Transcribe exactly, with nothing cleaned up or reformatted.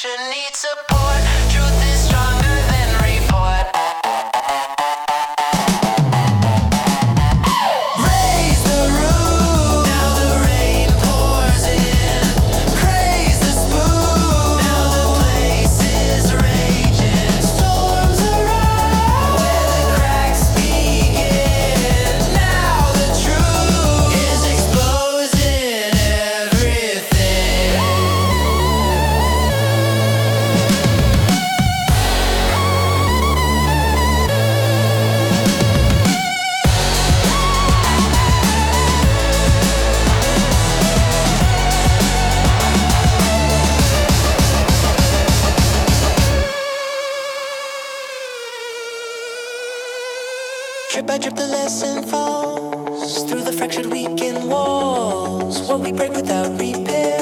Action needs support. Truth is stronger than report. Raise the roof. Now the rain pours in. Praise the spoon. Now the place is raging. Storms arise where the cracks begin. Now the truth is exposing everything. Drip by drip the lesson falls through the fractured weakened walls. What we break without repair